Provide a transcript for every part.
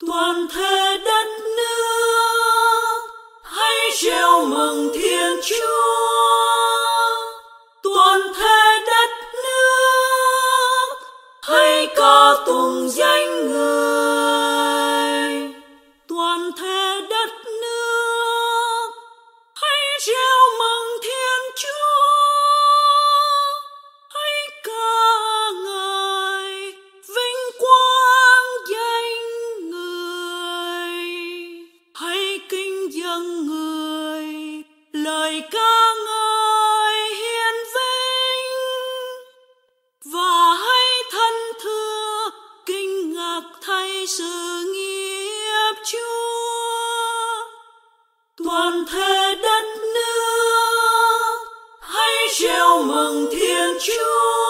Toàn thể đất nước hãy reo mừng Thiên Chúa. Toàn thể đất nước hãy ca tụng danh Người. Toàn thể đất nước hãy reo mừng Thiên Chúa. Hãy ca ngợi vinh quang danh Người. Hãy kính dâng Người lời ca ngợi hiền vinh, và hãy thân thưa kinh ngạc thay sự nghiệp Chúa. Toàn thể đất nước hãy reo mừng Thiên Chúa.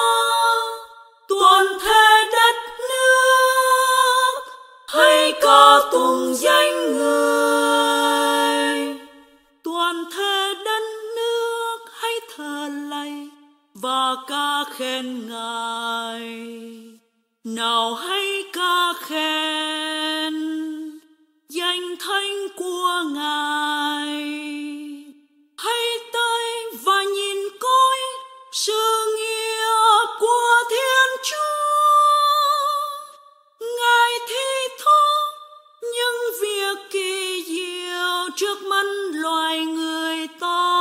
Toàn thể đất nước hãy ca tụng danh Người. Toàn thể đất nước hãy thờ lạy và ca khen Ngài. Nào hãy ca khen danh thánh của Ngài. Hãy tới và nhìn coi sự nghiệp của Thiên Chúa. Ngài thi thố những việc kỳ diệu trước mắt loài người ta.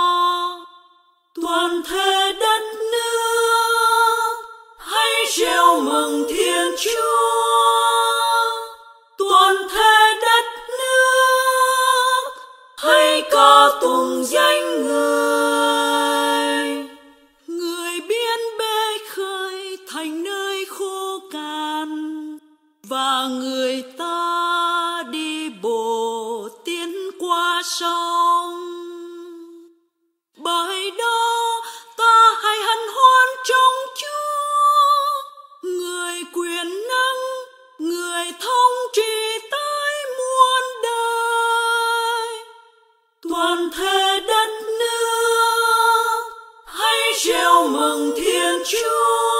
Toàn thể đất nước hãy reo mừng Thiên Chúa. Toàn thể đất nước hãy ca tụng danh Người. Người biến bể khơi thành nơi khô cằn, và người ta đi bộ tiến qua sông. Bởi đó ta hãy hân hoan trong Chúa, Người quyền năng, Người thống trị tới muôn đời. Toàn thể đất nước hãy reo mừng Thiên Chúa.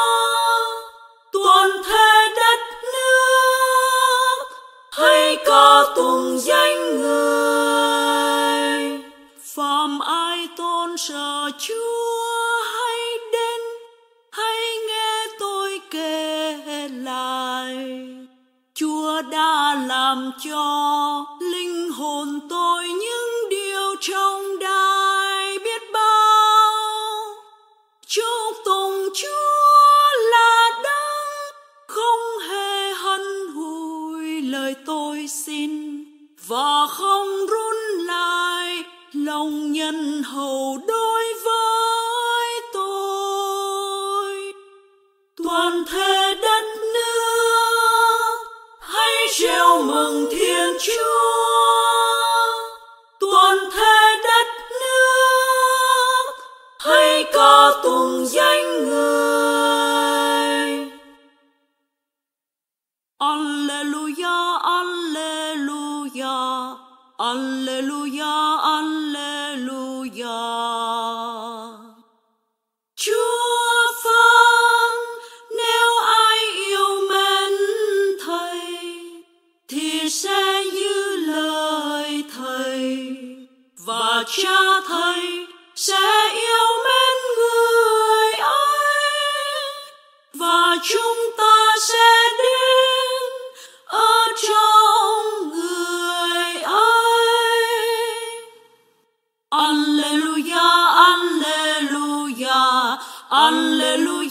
Toàn thể đất nước hãy ca tụng danh Người. Phàm ai tôn sợ Chúa hãy đến, hãy nghe tôi kể lại. Chúa đã làm cho linh hồn tôi những điều trọng đại biết bao. Chúc tụng Chúa là đấng không hề hằn hủi lời tôi xin, và không run lại lòng nhân hậu đối với tôi. Toàn thể đất nước hãy reo mừng Thiên Chúa. Toàn thể đất nước hãy ca tụng danh Người. Alleluia, alleluia, alleluia, alleluia. Chúa phán nếu ai yêu mến Thầy thì sẽ giữ lời Thầy, và Cha Thầy sẽ yêu mến người ấy, và chúng ta sẽ đến ở trong người ấy. Alleluia, alleluia, alleluia.